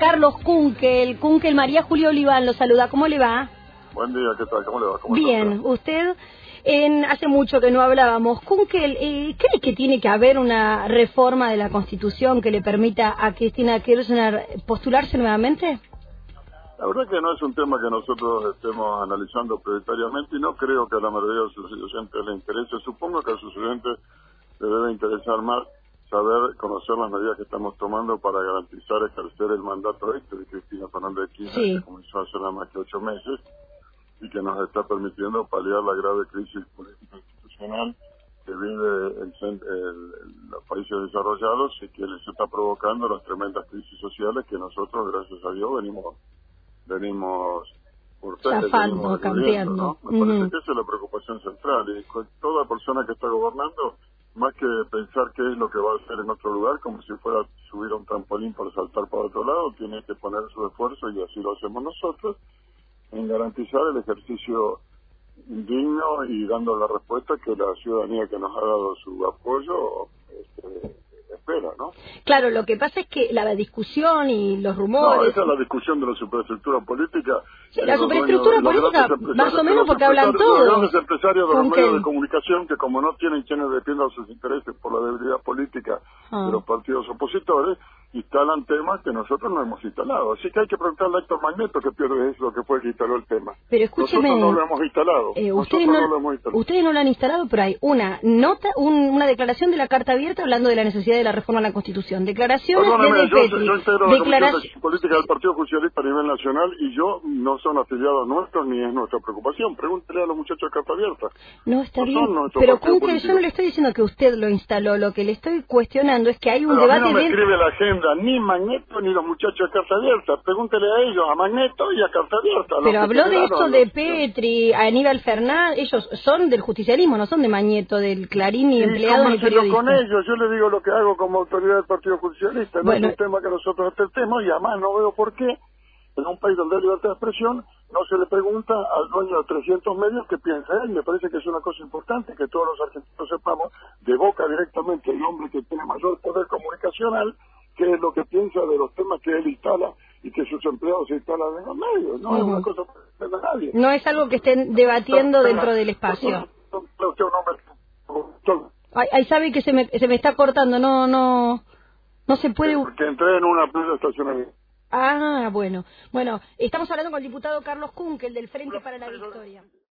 Carlos Kunkel. Kunkel, María Julia Oliván lo saluda. ¿Cómo le va? Buen día, ¿qué tal? ¿Cómo le va? ¿Cómo Bien, está? usted, hace mucho que no hablábamos. Kunkel, ¿cree que tiene que haber una reforma de la Constitución que le permita a Cristina Kirchner postularse nuevamente? La verdad que no es un tema que nosotros estemos analizando prioritariamente y no creo que a la mayoría de sus oyentes le interese. Supongo que a sus oyentes le debe interesar más saber, conocer las medidas que estamos tomando para garantizar ejercer el mandato de Cristina Fernández de Kirchner, Sí. que comenzó hace nada más que 8 meses y que nos está permitiendo paliar la grave crisis política institucional que vive los países desarrollados y que les está provocando las tremendas crisis sociales que nosotros, gracias a Dios, venimos Zafando, viviendo, cambiando. ¿no? Me parece que esa es la preocupación central y toda persona que está gobernando, más que pensar qué es lo que va a hacer en otro lugar, como si fuera a subir a un trampolín para saltar para otro lado, tiene que poner su esfuerzo, y así lo hacemos nosotros, en garantizar el ejercicio digno y dando la respuesta que la ciudadanía que nos ha dado su apoyo espera, ¿no? Claro, lo que pasa es que la discusión y los No, rumores... esa es la discusión de la superestructura política. Sí, la superestructura política, más o menos porque hablan Los todos. grandes empresarios de los Kunkel. medios de comunicación, que como no tienen quienes defiendan sus intereses por la debilidad política de los partidos opositores, instalan temas que nosotros no hemos instalado. Así que hay que preguntarle a Héctor Magneto, que pierde eso, que fue el que instaló el tema. Pero escúcheme, nosotros no lo hemos instalado. ustedes no lo han instalado, pero hay una nota, una declaración de la Carta Abierta hablando de la necesidad de la reforma a la Constitución. Declaraciones Perdóneme, de Petri. yo integro la Comisión de Política del Partido Justicialista a nivel nacional y yo no son afiliados nuestros ni es nuestra preocupación. Pregúntele a los muchachos de Carta Abierta. No, está No bien, son nuestro pero partido Kunkel, yo político. no le estoy diciendo que usted lo instaló, lo que le estoy cuestionando es que hay un Pero a debate mí no me bien... escribe la agenda ni Magneto ni los muchachos de Carta Abierta. Pregúntele a ellos, a Magneto y a Carta Abierta. Pero habló de esto de Petri, a Aníbal Fernández, ellos son del justicialismo, no son de Magneto, del Clarín ni empleados ni periodistas. Con ellos, yo le digo lo que hago como autoridad del Partido Justicialista. No Bueno, es un tema que nosotros tratemos y además no veo por qué en un país donde hay libertad de expresión no se le pregunta al dueño de 300 medios qué piensa él. Me parece que es una cosa importante que todos los argentinos sepamos de boca directamente el hombre que tiene mayor poder comunicacional qué es lo que piensa de los temas que él instala y que sus empleados se instalan en los medios. No es una cosa que no nadie. No es algo que estén debatiendo dentro del espacio. Ahí sabe que se me está cortando, no se puede... Porque entré en una plena estacionamiento. Ah, bueno, estamos hablando con el diputado Carlos Kunkel del Frente para la Victoria.